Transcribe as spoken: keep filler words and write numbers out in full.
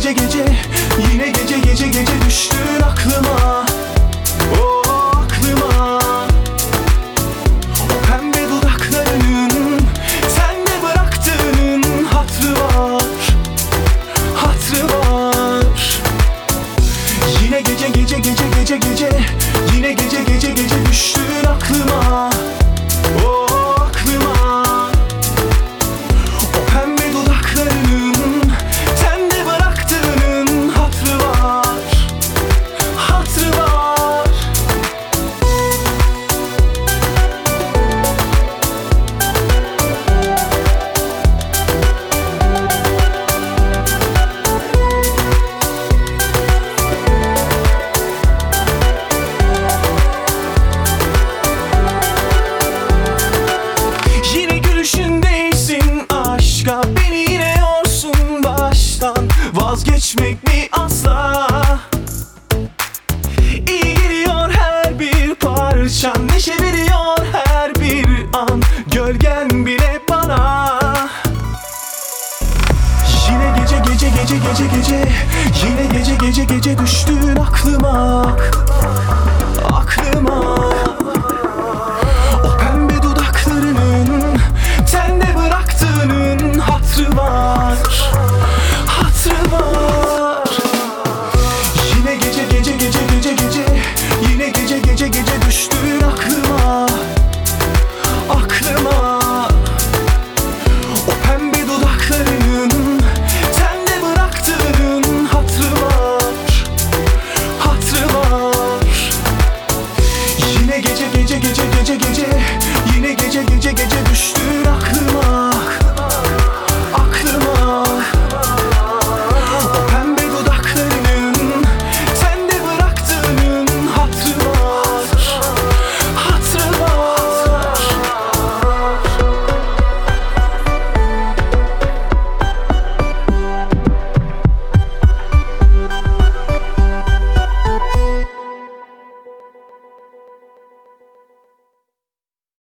gece gece, yine gece gece gece düştün aklıma. Oh aklıma. O pembe dudaklarının sende bıraktığının hatrı var, hatrı var. Yine gece gece gece gece gece, yine gece gece gece düştün aklıma. Oh aklıma. O pembe dudaklarının sende bıraktığının hatrı var, hatrı var. Yine gülüşündeysin aşka, beni yine yorsun baştan. Vazgeçmek mi asla? İyi geliyor her bir parçan, neşe veriyor her bir an, gölgen bile bana. Yine gece gece gece gece gece, yine gece gece gece düştün aklıma, aklıma.